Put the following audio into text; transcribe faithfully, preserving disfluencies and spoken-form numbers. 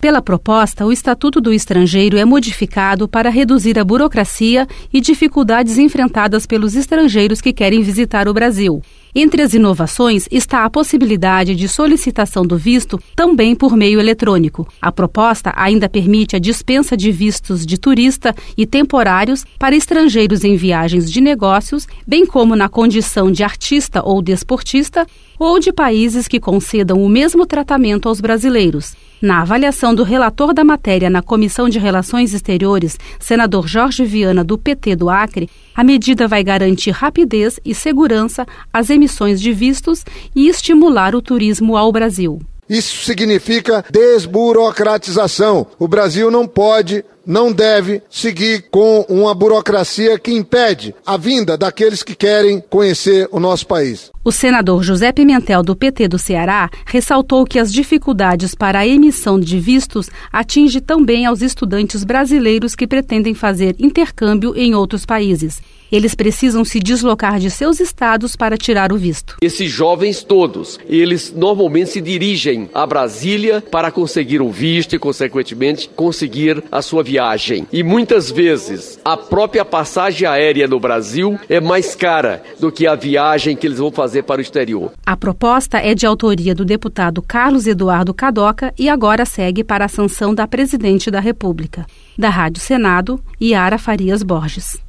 Pela proposta, o Estatuto do Estrangeiro é modificado para reduzir a burocracia e dificuldades enfrentadas pelos estrangeiros que querem visitar o Brasil. Entre as inovações está a possibilidade de solicitação do visto também por meio eletrônico. A proposta ainda permite a dispensa de vistos de turista e temporários para estrangeiros em viagens de negócios, bem como na condição de artista ou desportista, ou de países que concedam o mesmo tratamento aos brasileiros. Na avaliação do relator da matéria na Comissão de Relações Exteriores, senador Jorge Viana, do P T do Acre, a medida vai garantir rapidez e segurança às emissões de vistos e estimular o turismo ao Brasil. Isso significa desburocratização. O Brasil não pode, não deve seguir com uma burocracia que impede a vinda daqueles que querem conhecer o nosso país. O senador José Pimentel, do P T do Ceará, ressaltou que as dificuldades para a emissão de vistos atingem também aos estudantes brasileiros que pretendem fazer intercâmbio em outros países. Eles precisam se deslocar de seus estados para tirar o visto. Esses jovens todos, eles normalmente se dirigem a Brasília para conseguir o visto e, consequentemente, conseguir a sua viagem. E muitas vezes a própria passagem aérea no Brasil é mais cara do que a viagem que eles vão fazer para o exterior. A proposta é de autoria do deputado Carlos Eduardo Cadoca e agora segue para a sanção da Presidente da República. Da Rádio Senado, Yara Farias Borges.